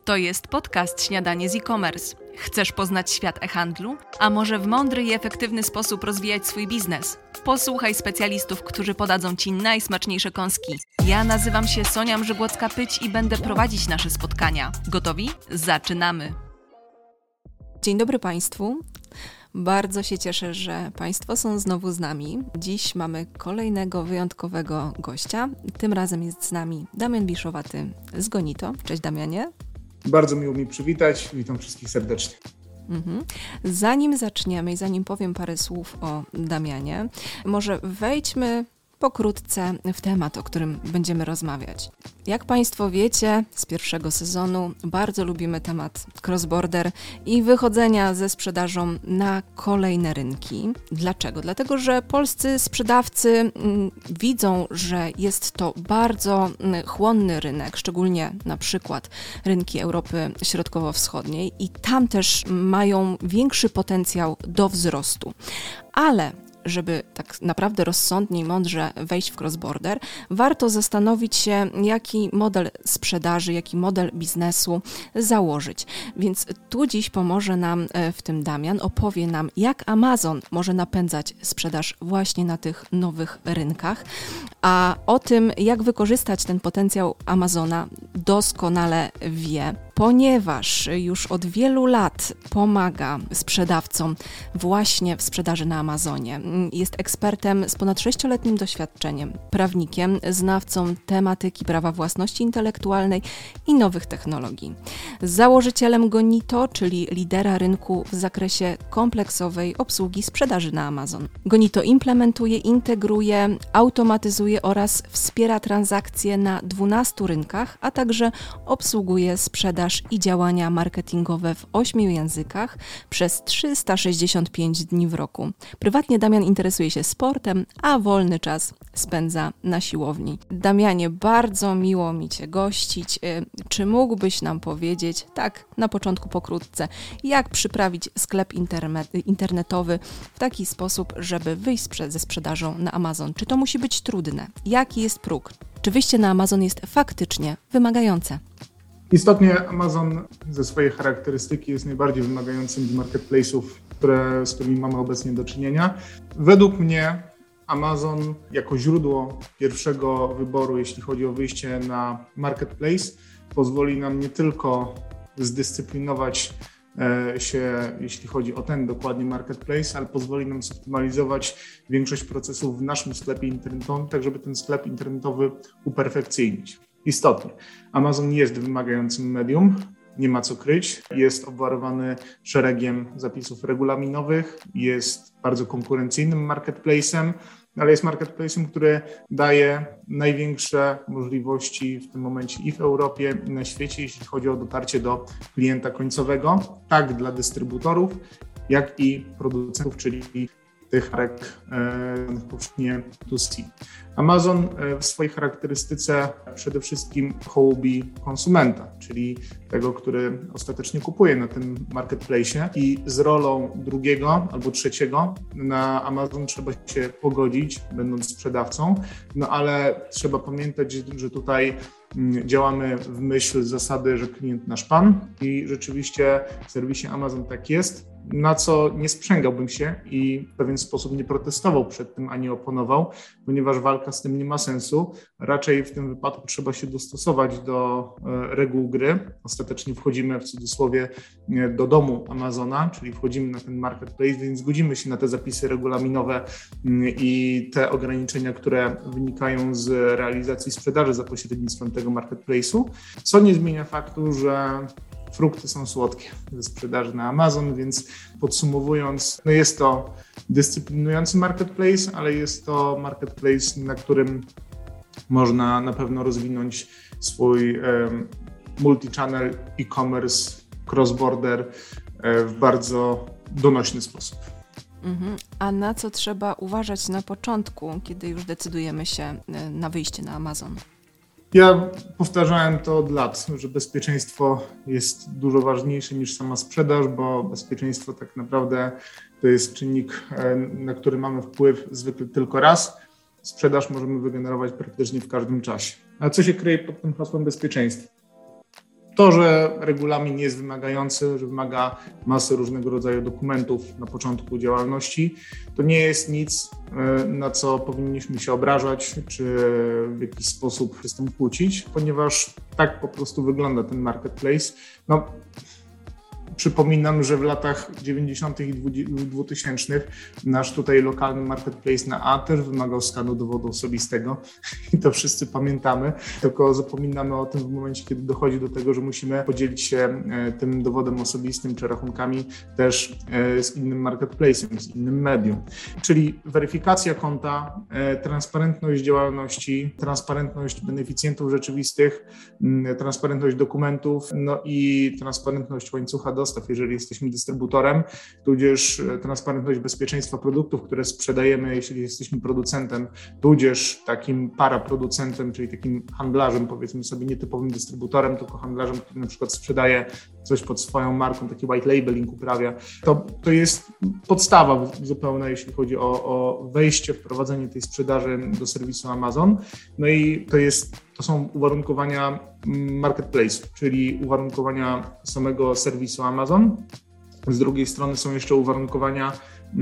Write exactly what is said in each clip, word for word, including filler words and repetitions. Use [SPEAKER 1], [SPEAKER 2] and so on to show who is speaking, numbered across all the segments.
[SPEAKER 1] To jest podcast Śniadanie z e-commerce. Chcesz poznać świat e-handlu? A może w mądry i efektywny sposób rozwijać swój biznes? Posłuchaj specjalistów, którzy podadzą Ci najsmaczniejsze kąski. Ja nazywam się Sonia Mrzygłocka-Pyć i będę prowadzić nasze spotkania. Gotowi? Zaczynamy! Dzień dobry Państwu. Bardzo się cieszę, że Państwo są znowu z nami. Dziś mamy kolejnego wyjątkowego gościa. Tym razem jest z nami Damian Biszowaty z Gonito. Cześć Damianie.
[SPEAKER 2] Bardzo miło mi przywitać. Witam wszystkich serdecznie.
[SPEAKER 1] Mhm. Zanim zaczniemy i zanim powiem parę słów o Damianie, może wejdźmy pokrótce w temat, o którym będziemy rozmawiać. Jak Państwo wiecie, z pierwszego sezonu bardzo lubimy temat cross-border i wychodzenia ze sprzedażą na kolejne rynki. Dlaczego? Dlatego, że polscy sprzedawcy mm, widzą, że jest to bardzo mm, chłonny rynek, szczególnie na przykład rynki Europy Środkowo-Wschodniej i tam też mają większy potencjał do wzrostu. Ale żeby tak naprawdę rozsądnie i mądrze wejść w cross-border, warto zastanowić się, jaki model sprzedaży, jaki model biznesu założyć. Więc tu dziś pomoże nam w tym Damian, opowie nam, jak Amazon może napędzać sprzedaż właśnie na tych nowych rynkach, a o tym, jak wykorzystać ten potencjał Amazona, doskonale wie, ponieważ już od wielu lat pomaga sprzedawcom właśnie w sprzedaży na Amazonie. Jest ekspertem z ponad sześcioletnim doświadczeniem, prawnikiem, znawcą tematyki prawa własności intelektualnej i nowych technologii. Założycielem Gonito, czyli lidera rynku w zakresie kompleksowej obsługi sprzedaży na Amazon. Gonito implementuje, integruje, automatyzuje oraz wspiera transakcje na dwunastu rynkach, a także obsługuje sprzedaż i działania marketingowe w ośmiu językach przez trzysta sześćdziesiąt pięć dni w roku. Prywatnie Damian interesuje się sportem, a wolny czas spędza na siłowni. Damianie, bardzo miło mi Cię gościć. Czy mógłbyś nam powiedzieć, tak na początku pokrótce, jak przyprawić sklep internetowy w taki sposób, żeby wyjść ze sprzedażą na Amazon? Czy to musi być trudne? Jaki jest próg? Czy wyjście na Amazon jest faktycznie wymagające?
[SPEAKER 2] Istotnie Amazon ze swojej charakterystyki jest najbardziej wymagającym z marketplace'ów, które, z którymi mamy obecnie do czynienia. Według mnie Amazon jako źródło pierwszego wyboru, jeśli chodzi o wyjście na marketplace, pozwoli nam nie tylko zdyscyplinować się, jeśli chodzi o ten dokładnie marketplace, ale pozwoli nam zoptymalizować większość procesów w naszym sklepie internetowym, tak żeby ten sklep internetowy uperfekcyjnić. Istotnie, Amazon jest wymagającym medium, nie ma co kryć, jest obwarowany szeregiem zapisów regulaminowych, jest bardzo konkurencyjnym marketplace'em, ale jest marketplace'em, który daje największe możliwości w tym momencie i w Europie, i na świecie, jeśli chodzi o dotarcie do klienta końcowego, tak dla dystrybutorów, jak i producentów, czyli tych marek e, powszechnie B dwa C. Amazon w swojej charakterystyce przede wszystkim hołubi konsumenta, czyli tego, który ostatecznie kupuje na tym marketplace i z rolą drugiego albo trzeciego na Amazon trzeba się pogodzić, będąc sprzedawcą, no ale trzeba pamiętać, że tutaj działamy w myśl zasady, że klient nasz pan i rzeczywiście w serwisie Amazon tak jest, na co nie sprzęgałbym się i w pewien sposób nie protestował przed tym, ani oponował, ponieważ walka z tym nie ma sensu. Raczej w tym wypadku trzeba się dostosować do reguł gry. Ostatecznie wchodzimy w cudzysłowie do domu Amazona, czyli wchodzimy na ten marketplace, więc zgodzimy się na te zapisy regulaminowe i te ograniczenia, które wynikają z realizacji sprzedaży za pośrednictwem tego marketplace'u, co nie zmienia faktu, że frukty są słodkie ze sprzedaży na Amazon, więc podsumowując, no jest to dyscyplinujący marketplace, ale jest to marketplace, na którym można na pewno rozwinąć swój um, multi-channel e-commerce, cross-border um, w bardzo donośny sposób.
[SPEAKER 1] Mhm. A na co trzeba uważać na początku, kiedy już decydujemy się na wyjście na Amazon?
[SPEAKER 2] Ja powtarzałem to od lat, że bezpieczeństwo jest dużo ważniejsze niż sama sprzedaż, bo bezpieczeństwo tak naprawdę to jest czynnik, na który mamy wpływ zwykle tylko raz. Sprzedaż możemy wygenerować praktycznie w każdym czasie. A co się kryje pod tym hasłem bezpieczeństwa? To, że regulamin jest wymagający, że wymaga masy różnego rodzaju dokumentów na początku działalności, to nie jest nic, na co powinniśmy się obrażać, czy w jakiś sposób się z tym kłócić, ponieważ tak po prostu wygląda ten marketplace. No, przypominam, że w latach dziewięćdziesiątych i dwutysięcznych nasz tutaj lokalny marketplace na A też wymagał skanu dowodu osobistego i to wszyscy pamiętamy, tylko zapominamy o tym w momencie, kiedy dochodzi do tego, że musimy podzielić się tym dowodem osobistym czy rachunkami też z innym marketplacem, z innym medium. Czyli weryfikacja konta, transparentność działalności, transparentność beneficjentów rzeczywistych, transparentność dokumentów, no i transparentność łańcucha dostaw, jeżeli jesteśmy dystrybutorem, tudzież transparentność bezpieczeństwa produktów, które sprzedajemy, jeśli jesteśmy producentem, tudzież takim paraproducentem, czyli takim handlarzem, powiedzmy sobie nietypowym dystrybutorem, tylko handlarzem, który na przykład sprzedaje coś pod swoją marką, taki white labeling uprawia. To, to jest podstawa zupełna, jeśli chodzi o, o wejście, wprowadzenie tej sprzedaży do serwisu Amazon. No i to jest To są uwarunkowania marketplace'u, czyli uwarunkowania samego serwisu Amazon. Z drugiej strony są jeszcze uwarunkowania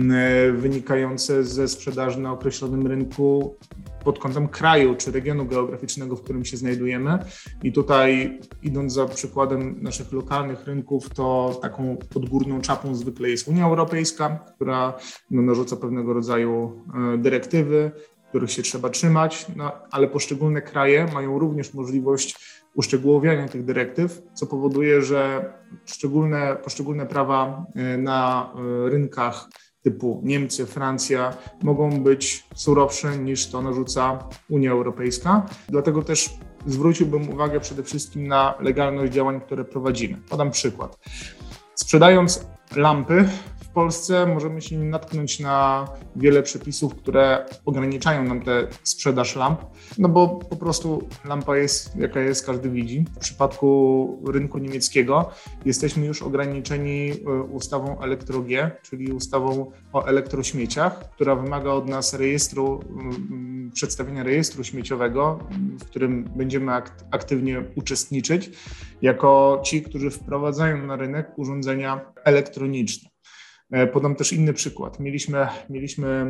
[SPEAKER 2] wynikające ze sprzedaży na określonym rynku pod kątem kraju czy regionu geograficznego, w którym się znajdujemy. I tutaj, idąc za przykładem naszych lokalnych rynków, to taką podgórną czapą zwykle jest Unia Europejska, która no, narzuca pewnego rodzaju dyrektywy, których się trzeba trzymać, no, ale poszczególne kraje mają również możliwość uszczegółowiania tych dyrektyw, co powoduje, że poszczególne, poszczególne prawa na rynkach typu Niemcy, Francja mogą być surowsze niż to narzuca Unia Europejska. Dlatego też zwróciłbym uwagę przede wszystkim na legalność działań, które prowadzimy. Podam przykład. Sprzedając lampy, w Polsce możemy się natknąć na wiele przepisów, które ograniczają nam tę sprzedaż lamp, no bo po prostu lampa jest jaka jest, każdy widzi. W przypadku rynku niemieckiego jesteśmy już ograniczeni ustawą Elektro G, czyli ustawą o elektrośmieciach, która wymaga od nas rejestru, przedstawienia rejestru śmieciowego, w którym będziemy aktywnie uczestniczyć, jako ci, którzy wprowadzają na rynek urządzenia elektroniczne. Podam też inny przykład. Mieliśmy, mieliśmy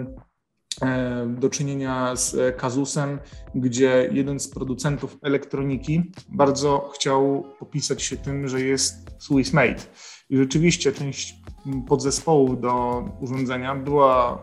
[SPEAKER 2] do czynienia z kazusem, gdzie jeden z producentów elektroniki bardzo chciał popisać się tym, że jest Swiss made. I rzeczywiście część podzespołów do urządzenia była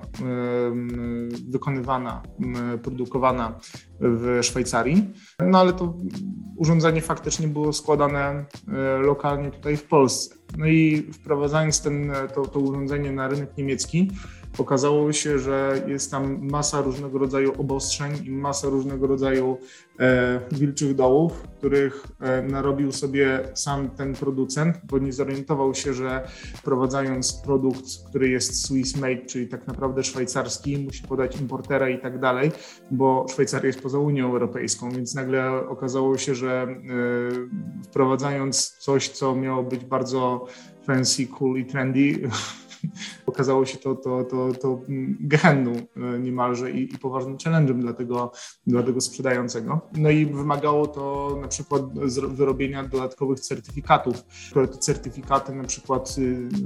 [SPEAKER 2] wykonywana, produkowana w Szwajcarii, no ale to urządzenie faktycznie było składane lokalnie tutaj w Polsce. No i wprowadzając ten, to, to urządzenie na rynek niemiecki, okazało się, że jest tam masa różnego rodzaju obostrzeń i masa różnego rodzaju e, wilczych dołów, których e, narobił sobie sam ten producent, bo nie zorientował się, że wprowadzając produkt, który jest Swiss made, czyli tak naprawdę szwajcarski, musi podać importera i tak dalej, bo Szwajcaria jest poza Unią Europejską, więc nagle okazało się, że e, wprowadzając coś, co miało być bardzo fancy, cool i trendy, okazało się to, to, to, to gehenną niemalże i, i poważnym challenge'em dla tego, dla tego sprzedającego. No i wymagało to na przykład wyrobienia dodatkowych certyfikatów, które te certyfikaty na przykład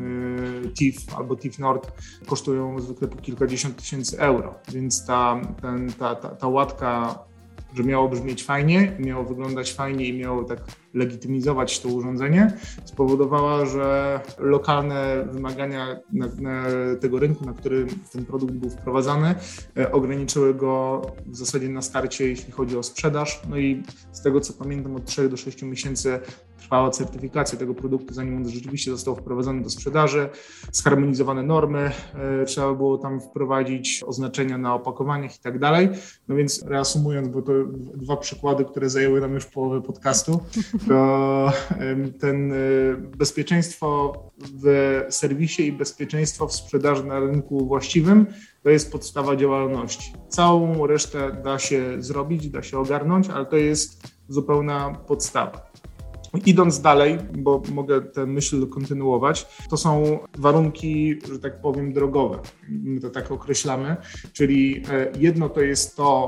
[SPEAKER 2] T I F albo T I F Nord kosztują zwykle po kilkadziesiąt tysięcy euro, więc ta, ten, ta, ta, ta łatka, że miało brzmieć fajnie, miało wyglądać fajnie i miało tak legitymizować to urządzenie, spowodowała, że lokalne wymagania na, na tego rynku, na który ten produkt był wprowadzany, e, ograniczyły go w zasadzie na starcie, jeśli chodzi o sprzedaż. No i z tego, co pamiętam, od trzech do sześciu miesięcy trwała certyfikacja tego produktu, zanim on rzeczywiście został wprowadzony do sprzedaży. Zharmonizowane normy, e, trzeba było tam wprowadzić oznaczenia na opakowaniach i tak dalej. No więc reasumując, bo to dwa przykłady, które zajęły nam już połowę podcastu, to ten bezpieczeństwo w serwisie i bezpieczeństwo w sprzedaży na rynku właściwym to jest podstawa działalności. Całą resztę da się zrobić, da się ogarnąć, ale to jest zupełna podstawa. Idąc dalej, bo mogę tę myśl kontynuować, to są warunki, że tak powiem, drogowe, my to tak określamy, czyli jedno to jest to,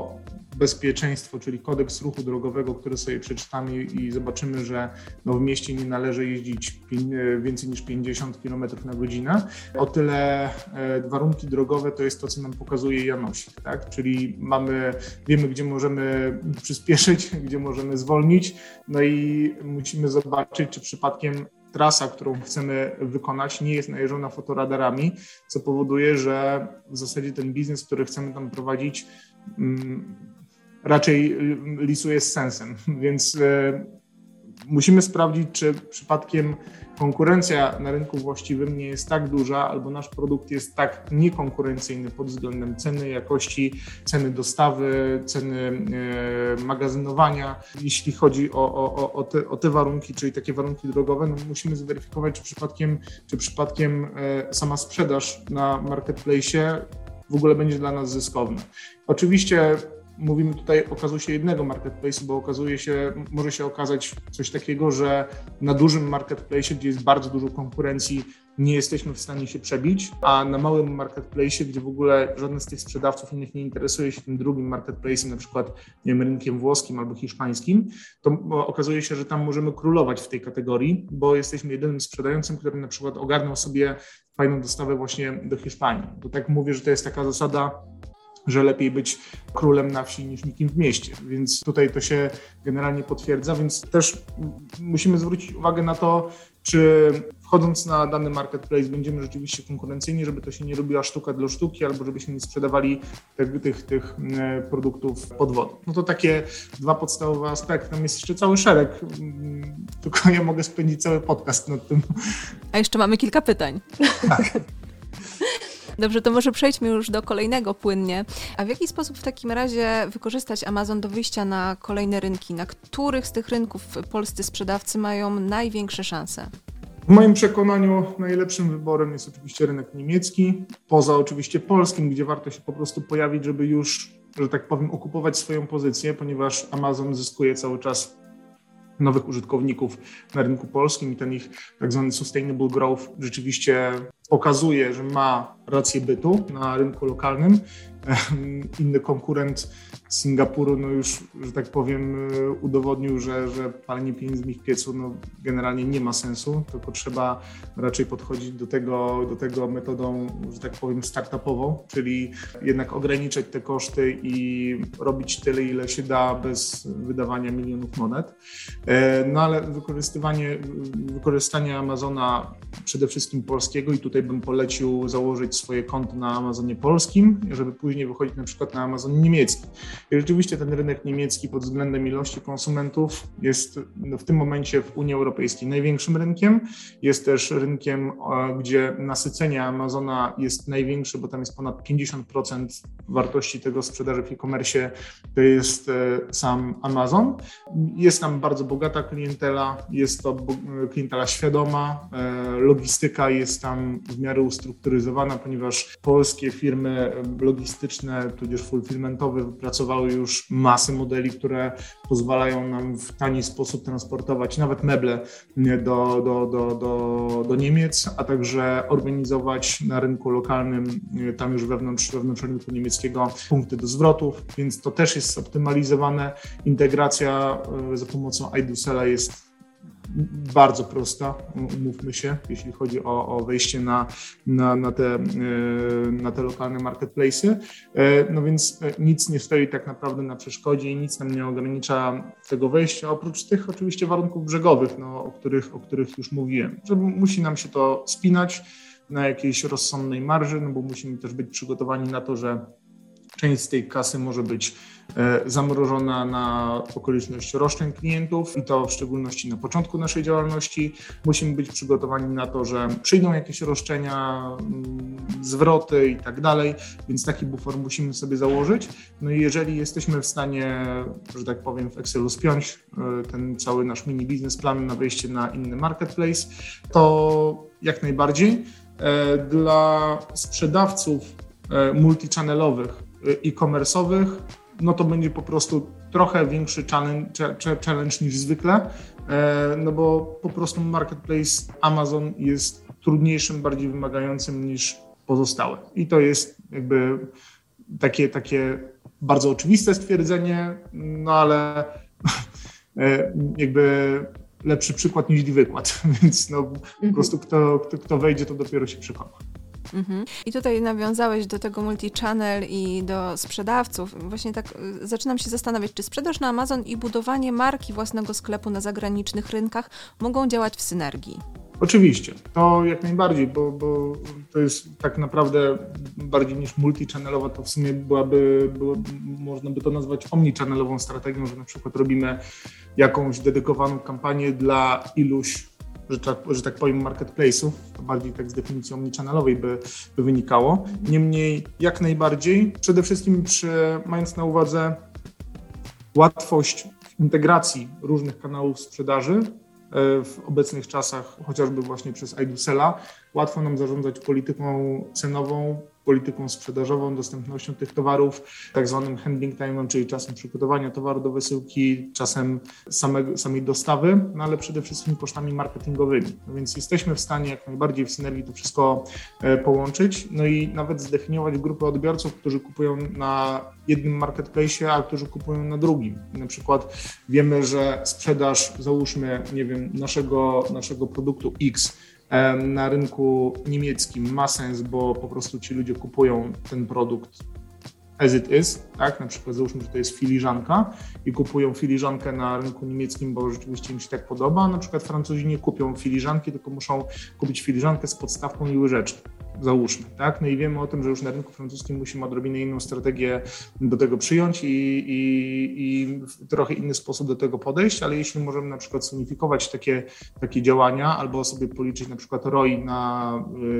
[SPEAKER 2] bezpieczeństwo, czyli kodeks ruchu drogowego, który sobie przeczytamy i zobaczymy, że no w mieście nie należy jeździć więcej niż pięćdziesiąt kilometrów na godzinę, o tyle warunki drogowe to jest to, co nam pokazuje Janosik, tak? Czyli mamy, wiemy, gdzie możemy przyspieszyć, gdzie możemy zwolnić, no i musimy zobaczyć, czy przypadkiem trasa, którą chcemy wykonać, nie jest najeżdżona fotoradarami, co powoduje, że w zasadzie ten biznes, który chcemy tam prowadzić, um, raczej lisuje z sensem. Więc e, musimy sprawdzić, czy przypadkiem konkurencja na rynku właściwym nie jest tak duża, albo nasz produkt jest tak niekonkurencyjny pod względem ceny, jakości, ceny dostawy, ceny e, magazynowania. Jeśli chodzi o, o, o, te, o te warunki, czyli takie warunki drogowe, no musimy zweryfikować, czy przypadkiem, czy przypadkiem e, sama sprzedaż na marketplace'ie w ogóle będzie dla nas zyskowna. Oczywiście mówimy tutaj o kazusie jednego marketplace'u, bo okazuje się, może się okazać coś takiego, że na dużym marketplace'ie, gdzie jest bardzo dużo konkurencji, nie jesteśmy w stanie się przebić, a na małym marketplace'ie, gdzie w ogóle żaden z tych sprzedawców innych nie interesuje się tym drugim marketplace'em, na przykład nie wiem, rynkiem włoskim albo hiszpańskim, to okazuje się, że tam możemy królować w tej kategorii, bo jesteśmy jedynym sprzedającym, który na przykład ogarnął sobie fajną dostawę właśnie do Hiszpanii. To tak mówię, że to jest taka zasada, że lepiej być królem na wsi niż nikim w mieście, więc tutaj to się generalnie potwierdza, więc też musimy zwrócić uwagę na to, czy wchodząc na dany marketplace będziemy rzeczywiście konkurencyjni, żeby to się nie robiła sztuka dla sztuki, albo żebyśmy nie sprzedawali tych, tych, tych produktów pod wodą. No to takie dwa podstawowe aspekty. Tam jest jeszcze cały szereg, tylko ja mogę spędzić cały podcast nad tym.
[SPEAKER 1] A jeszcze mamy kilka pytań.
[SPEAKER 2] Tak.
[SPEAKER 1] Dobrze, to może przejdźmy już do kolejnego płynnie. A w jaki sposób w takim razie wykorzystać Amazon do wyjścia na kolejne rynki? Na których z tych rynków polscy sprzedawcy mają największe szanse?
[SPEAKER 2] W moim przekonaniu najlepszym wyborem jest oczywiście rynek niemiecki, poza oczywiście polskim, gdzie warto się po prostu pojawić, żeby już, że tak powiem, okupować swoją pozycję, ponieważ Amazon zyskuje cały czas nowych użytkowników na rynku polskim i ten ich tak zwany sustainable growth rzeczywiście pokazuje, że ma rację bytu na rynku lokalnym. Inny konkurent z Singapuru, no już, że tak powiem, udowodnił, że, że palenie pieniędzmi w piecu no, generalnie nie ma sensu, tylko trzeba raczej podchodzić do tego, do tego metodą, że tak powiem, startupową, czyli jednak ograniczać te koszty i robić tyle, ile się da bez wydawania milionów monet. No ale wykorzystywanie, wykorzystanie Amazona przede wszystkim polskiego i tutaj bym polecił założyć swoje konto na Amazonie polskim, żeby później wychodzić na przykład na Amazon niemiecki. I rzeczywiście ten rynek niemiecki pod względem ilości konsumentów jest w tym momencie w Unii Europejskiej największym rynkiem. Jest też rynkiem, gdzie nasycenie Amazona jest największe, bo tam jest ponad pięćdziesiąt procent wartości tego sprzedaży w e-commerce, to jest sam Amazon. Jest tam bardzo bogata klientela, jest to klientela świadoma, logistyka jest tam w miarę ustrukturyzowana, ponieważ polskie firmy logistyczne, tudzież fulfillmentowe wypracowały już masę modeli, które pozwalają nam w tani sposób transportować nawet meble do, do, do, do, do Niemiec, a także organizować na rynku lokalnym, tam już wewnątrz, wewnątrz rynku niemieckiego punkty do zwrotów, więc to też jest optymalizowane. Integracja za pomocą iDoSella jest bardzo prosta, umówmy się, jeśli chodzi o, o wejście na, na, na, te, na te lokalne marketplace'y. No więc nic nie stoi tak naprawdę na przeszkodzie i nic nam nie ogranicza tego wejścia, oprócz tych oczywiście warunków brzegowych, no, o, których, o których już mówiłem, że musi nam się to spinać na jakiejś rozsądnej marży, no bo musimy też być przygotowani na to, że część z tej kasy może być zamrożona na okoliczność roszczeń klientów i to w szczególności na początku naszej działalności. Musimy być przygotowani na to, że przyjdą jakieś roszczenia, zwroty i tak dalej, więc taki bufor musimy sobie założyć. No i jeżeli jesteśmy w stanie, że tak powiem, w Excelu spiąć ten cały nasz mini biznesplan na wejście na inny marketplace, to jak najbardziej. Dla sprzedawców multichannel'owych, e-commerce'owych, no to będzie po prostu trochę większy challenge, challenge niż zwykle, no bo po prostu marketplace Amazon jest trudniejszym, bardziej wymagającym niż pozostałe. I to jest jakby takie, takie bardzo oczywiste stwierdzenie, no ale jakby lepszy przykład niż wykład, więc no, mhm. po prostu kto, kto, kto wejdzie, to dopiero się przekona.
[SPEAKER 1] Mhm. I tutaj nawiązałeś do tego multi-channel i do sprzedawców. Właśnie tak zaczynam się zastanawiać, czy sprzedaż na Amazon i budowanie marki własnego sklepu na zagranicznych rynkach mogą działać w synergii?
[SPEAKER 2] Oczywiście, to jak najbardziej, bo, bo to jest tak naprawdę bardziej niż multi-channelowa, to w sumie byłaby, było, można by to nazwać omni-channelową strategią, że na przykład robimy jakąś dedykowaną kampanię dla iluś, że tak, że tak powiem, marketplace'ów, to bardziej tak z definicji omni-channelowej by, by wynikało. Niemniej jak najbardziej, przede wszystkim przy, mając na uwadze łatwość integracji różnych kanałów sprzedaży, w obecnych czasach, chociażby właśnie przez iDoSella, łatwo nam zarządzać polityką cenową, polityką sprzedażową, dostępnością tych towarów, tak zwanym handling time'em, czyli czasem przygotowania towaru do wysyłki, czasem samego, samej dostawy, no ale przede wszystkim kosztami marketingowymi. No więc jesteśmy w stanie jak najbardziej w synergii to wszystko połączyć, no i nawet zdefiniować grupę odbiorców, którzy kupują na jednym marketplace, a którzy kupują na drugim. I na przykład wiemy, że sprzedaż, załóżmy, nie wiem, naszego, naszego produktu X na rynku niemieckim ma sens, bo po prostu ci ludzie kupują ten produkt as it is, tak? Na przykład załóżmy, że to jest filiżanka i kupują filiżankę na rynku niemieckim, bo rzeczywiście im się tak podoba. Na przykład Francuzi nie kupią filiżanki, tylko muszą kupić filiżankę z podstawką i łyżeczką. Załóżmy, tak? No i wiemy o tym, że już na rynku francuskim musimy odrobinę inną strategię do tego przyjąć i, i, i w trochę inny sposób do tego podejść, ale jeśli możemy na przykład zunifikować takie, takie działania albo sobie policzyć na przykład R O I na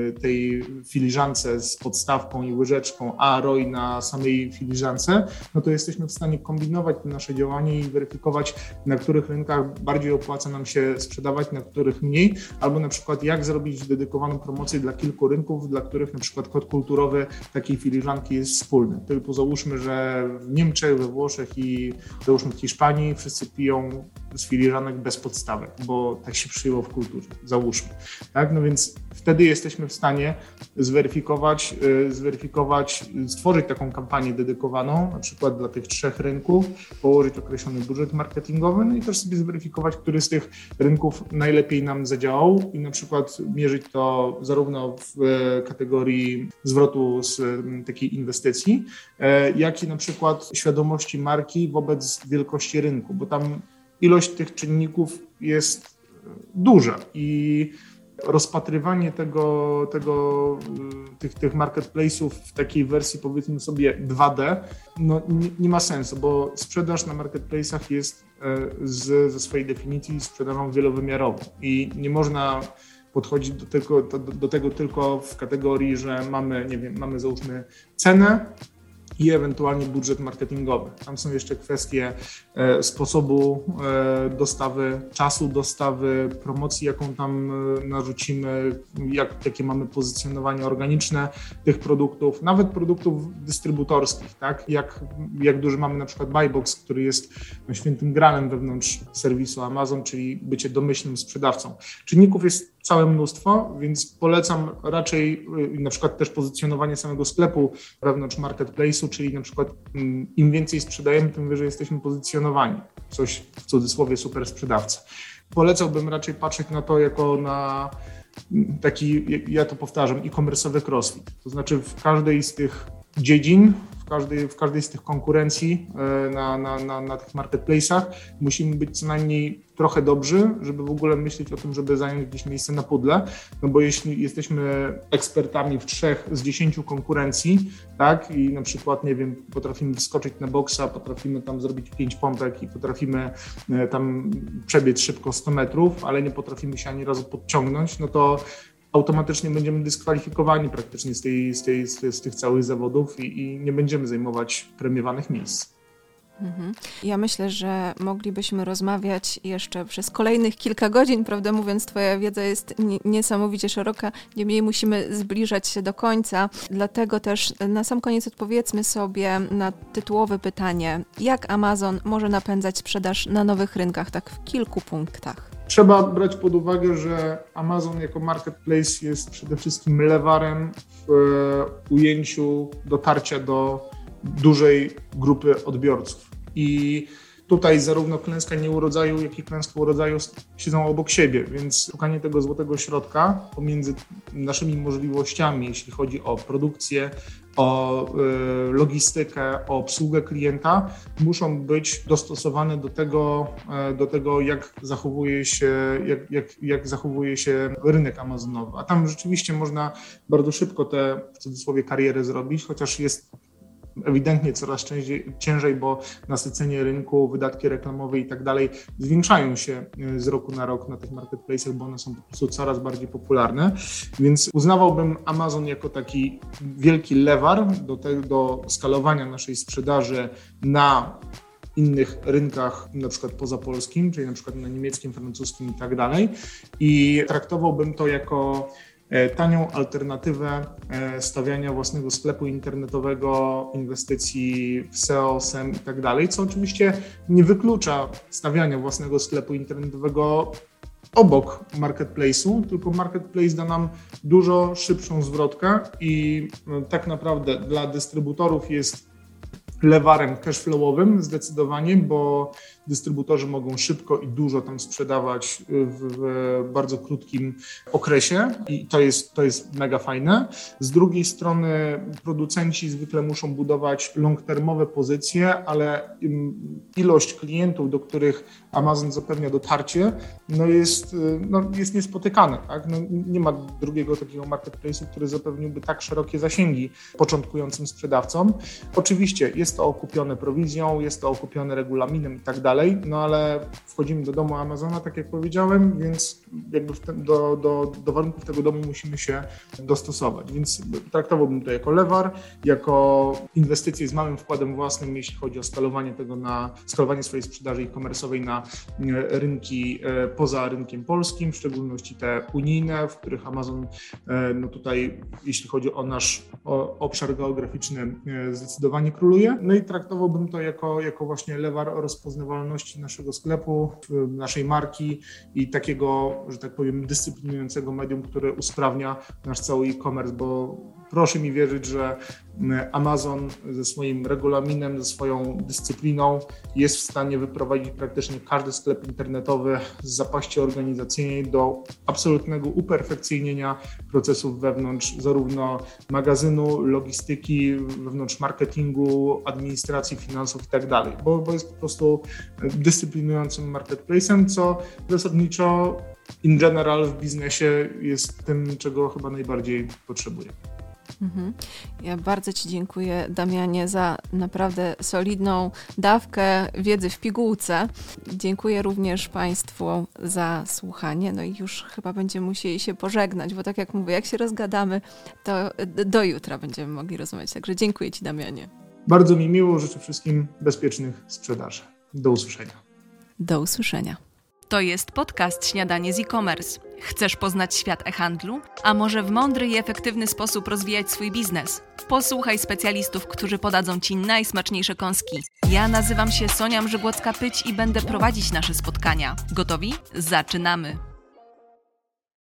[SPEAKER 2] tej filiżance z podstawką i łyżeczką, a R O I na samej filiżance, no to jesteśmy w stanie kombinować te nasze działania i weryfikować, na których rynkach bardziej opłaca nam się sprzedawać, na których mniej, albo na przykład jak zrobić dedykowaną promocję dla kilku rynków, dla których na przykład kod kulturowy takiej filiżanki jest wspólny. Tylko załóżmy, że w Niemczech, we Włoszech i załóżmy w Hiszpanii wszyscy piją z filiżanek bez podstawek, bo tak się przyjęło w kulturze, załóżmy. Tak? No więc wtedy jesteśmy w stanie zweryfikować, zweryfikować, stworzyć taką kampanię dedykowaną, na przykład dla tych trzech rynków, położyć określony budżet marketingowy, no i też sobie zweryfikować, który z tych rynków najlepiej nam zadziałał i na przykład mierzyć to zarówno w kategorii zwrotu z takiej inwestycji, jak i na przykład świadomości marki wobec wielkości rynku, bo tam ilość tych czynników jest duża i rozpatrywanie tego, tego, tych, tych marketplace'ów w takiej wersji, powiedzmy sobie dwa D, no nie, nie ma sensu, bo sprzedaż na marketplace'ach jest z, ze swojej definicji sprzedażą wielowymiarową i nie można podchodzić do tego, do, do tego tylko w kategorii, że mamy, nie wiem, mamy załóżmy cenę i ewentualnie budżet marketingowy. Tam są jeszcze kwestie e, sposobu e, dostawy, czasu dostawy, promocji, jaką tam e, narzucimy, jak, jakie mamy pozycjonowanie organiczne tych produktów, nawet produktów dystrybutorskich, tak? Jak, jak duży mamy na przykład buybox, który jest no, świętym gralem wewnątrz serwisu Amazon, czyli bycie domyślnym sprzedawcą. Czynników jest całe mnóstwo, więc polecam raczej na przykład też pozycjonowanie samego sklepu wewnątrz marketplace'u, czyli na przykład im więcej sprzedajemy, tym wyżej jesteśmy pozycjonowani. Coś w cudzysłowie super sprzedawca. Polecałbym raczej patrzeć na to jako na taki, ja to powtarzam, e-commerce'owy crossfit. To znaczy w każdej z tych dziedzin, w każdej, w każdej z tych konkurencji na, na, na, na tych marketplace'ach musimy być co najmniej trochę dobrzy, żeby w ogóle myśleć o tym, żeby zająć gdzieś miejsce na pudle, no bo jeśli jesteśmy ekspertami w trzech z dziesięciu konkurencji, tak, i na przykład, nie wiem, potrafimy wskoczyć na boksa, potrafimy tam zrobić pięć pompek i potrafimy tam przebiec szybko sto metrów, ale nie potrafimy się ani razu podciągnąć, no to automatycznie będziemy dyskwalifikowani praktycznie z, tej, z, tej, z, z tych całych zawodów i, i nie będziemy zajmować premiowanych miejsc.
[SPEAKER 1] Ja myślę, że moglibyśmy rozmawiać jeszcze przez kolejnych kilka godzin, prawdę mówiąc, twoja wiedza jest niesamowicie szeroka, niemniej musimy zbliżać się do końca, dlatego też na sam koniec odpowiedzmy sobie na tytułowe pytanie, jak Amazon może napędzać sprzedaż na nowych rynkach, tak w kilku punktach.
[SPEAKER 2] Trzeba brać pod uwagę, że Amazon jako marketplace jest przede wszystkim lewarem w ujęciu dotarcia do dużej grupy odbiorców. I tutaj zarówno klęska nieurodzaju, jak i klęska urodzaju siedzą obok siebie, więc szukanie tego złotego środka pomiędzy naszymi możliwościami, jeśli chodzi o produkcję, o y, logistykę, o obsługę klienta, muszą być dostosowane do tego, y, do tego jak zachowuje się, jak, jak, jak zachowuje się rynek amazonowy. A tam rzeczywiście można bardzo szybko tę, w cudzysłowie, karierę zrobić, chociaż jest ewidentnie coraz ciężej, ciężej, bo nasycenie rynku, wydatki reklamowe i tak dalej zwiększają się z roku na rok na tych marketplace'ach, bo one są po prostu coraz bardziej popularne, więc uznawałbym Amazon jako taki wielki lewar do, te, do skalowania naszej sprzedaży na innych rynkach, na przykład pozapolskim, czyli na przykład na niemieckim, francuskim i tak dalej, i traktowałbym to jako tanią alternatywę stawiania własnego sklepu internetowego, inwestycji w S E O, S E M i tak dalej, co oczywiście nie wyklucza stawiania własnego sklepu internetowego obok marketplace'u, tylko marketplace da nam dużo szybszą zwrotkę i tak naprawdę dla dystrybutorów jest lewarem cashflowowym zdecydowanie, bo dystrybutorzy mogą szybko i dużo tam sprzedawać w, w bardzo krótkim okresie i to jest, to jest mega fajne. Z drugiej strony producenci zwykle muszą budować long-termowe pozycje, ale ilość klientów, do których Amazon zapewnia dotarcie, no jest, no jest niespotykana. Tak? No nie ma drugiego takiego marketplace'u, który zapewniłby tak szerokie zasięgi początkującym sprzedawcom. Oczywiście jest to okupione prowizją, jest to okupione regulaminem i tak dalej, no ale wchodzimy do domu Amazona, tak jak powiedziałem, więc jakby w ten, do, do, do warunków tego domu musimy się dostosować, więc traktowałbym to jako lewar, jako inwestycję z małym wkładem własnym, jeśli chodzi o skalowanie tego na, skalowanie swojej sprzedaży e-commerce'owej na rynki poza rynkiem polskim, w szczególności te unijne, w których Amazon, no tutaj, jeśli chodzi o nasz o obszar geograficzny, zdecydowanie króluje. No i traktowałbym to jako, jako właśnie lewar rozpoznawalności naszego sklepu, naszej marki i takiego, że tak powiem, dyscyplinującego medium, które usprawnia nasz cały e-commerce, bo proszę mi wierzyć, że Amazon ze swoim regulaminem, ze swoją dyscypliną jest w stanie wyprowadzić praktycznie każdy sklep internetowy z zapaści organizacyjnej do absolutnego uperfekcyjnienia procesów wewnątrz zarówno magazynu, logistyki, wewnątrz marketingu, administracji, finansów i tak dalej, bo, bo jest po prostu dyscyplinującym marketplace'em, co zasadniczo in general w biznesie jest tym, czego chyba najbardziej potrzebujemy.
[SPEAKER 1] Ja bardzo Ci dziękuję, Damianie, za naprawdę solidną dawkę wiedzy w pigułce. Dziękuję również Państwu za słuchanie. No i już chyba będziemy musieli się pożegnać, bo tak jak mówię, jak się rozgadamy, to do jutra będziemy mogli rozmawiać. Także dziękuję Ci, Damianie.
[SPEAKER 2] Bardzo mi miło, życzę wszystkim bezpiecznych sprzedaży. Do usłyszenia.
[SPEAKER 1] Do usłyszenia. To jest podcast Śniadanie z e-commerce. Chcesz poznać świat e-handlu? A może w mądry i efektywny sposób rozwijać swój biznes? Posłuchaj specjalistów, którzy podadzą Ci najsmaczniejsze kąski. Ja nazywam się Sonia Mrzygłocka-Pyć i będę prowadzić nasze spotkania. Gotowi? Zaczynamy!